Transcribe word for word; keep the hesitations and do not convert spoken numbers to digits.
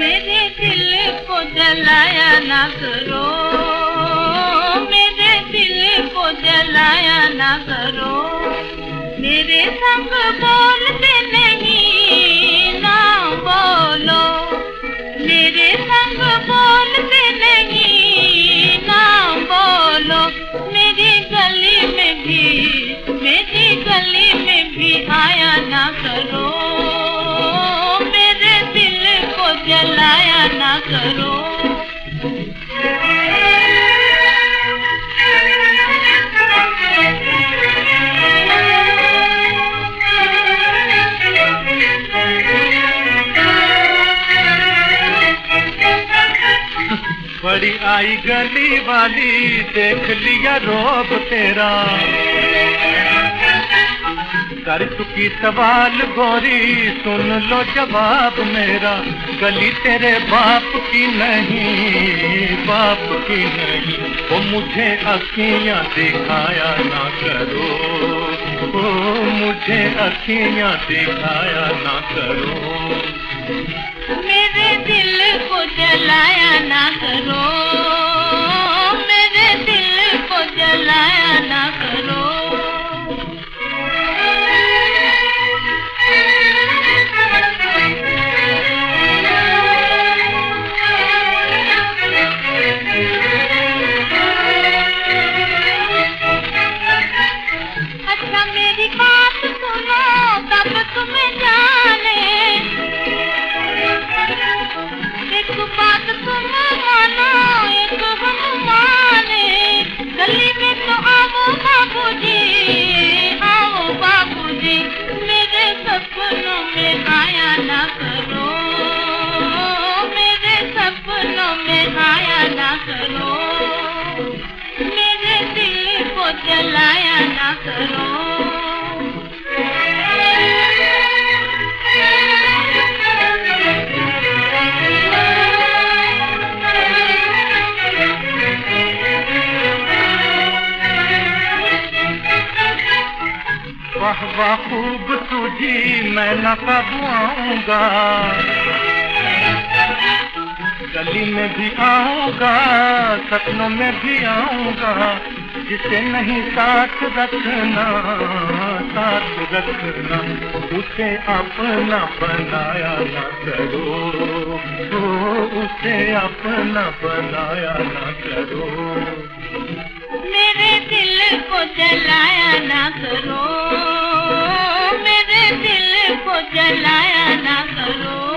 मेरे दिल को जलाया ना करो, मेरे दिल को जलाया ना करो। मेरे संग बोलते नहीं ना बोलो, मेरे संग बोलते नहीं ना बोलो। मेरी गली में भी, मेरी गली में भी आया ना करो, मेरे दिल को जलाया ना करो। बड़ी आई गली वाली, देख लिया रोब तेरा। कर चुकी सवाल गोरी, सुन लो जवाब मेरा। गली तेरे बाप की नहीं, बाप की नहीं। वो मुझे अखियाँ दिखाया ना करो, ओ मुझे अखियाँ दिखाया ना करो। मेरे दिल को जलाया ना करो, मेरे दिल को जलाया ना करो। अच्छा मेरी बात सुनो तब तुम्हें जाने, एक बात तुम मानो एक हम माने। गली में तो आओ बाबूजी, आओ बाबूजी। मेरे सपनों में आया ना करो, मेरे सपनों में आया ना करो। मेरे दिल को जलाया ना करो। वाह वाह खूब तुझी मैं न कब आऊंगा, गली में भी आऊंगा, सपनों में भी आऊंगा। जिसे नहीं साथ रखना, साथ रखना, उसे अपना बनाया ना करो, ओ उसे अपना बनाया ना करो। मेरे दिल को जलाया ना करो, मेरे दिल को जलाया ना करो।